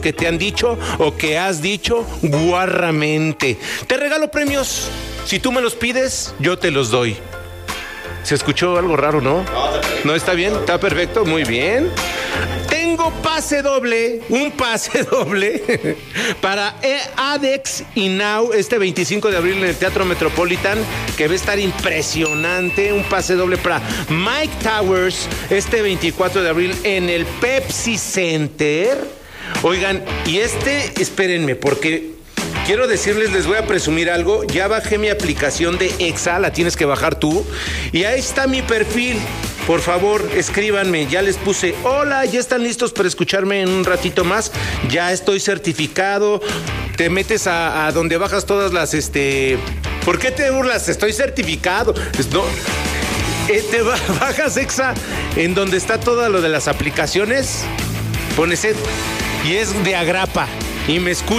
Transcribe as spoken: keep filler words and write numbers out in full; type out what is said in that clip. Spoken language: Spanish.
que te han dicho o que has dicho guarramente. Te regalo premios. Si tú me los pides, yo te los doy. ¿Se escuchó algo raro, no? ¿No está bien? ¿Está perfecto? Muy bien. Tengo pase doble, un pase doble para ADEX y Now este veinticinco de abril en el Teatro Metropolitan, que va a estar impresionante. Un pase doble para Mike Towers este veinticuatro de abril en el Pepsi Center. Oigan, y este, espérenme, porque quiero decirles, les voy a presumir algo. Ya bajé mi aplicación de Exa, la tienes que bajar tú. Y ahí está mi perfil. Por favor, escríbanme. Ya les puse, hola, ya están listos para escucharme en un ratito más. Ya estoy certificado. Te metes a, a donde bajas todas las, este... ¿Por qué te burlas? Estoy certificado. No... Eh, te bajas Exa en donde está todo lo de las aplicaciones. Pones Ed, y es de agrapa. Y me escuchas.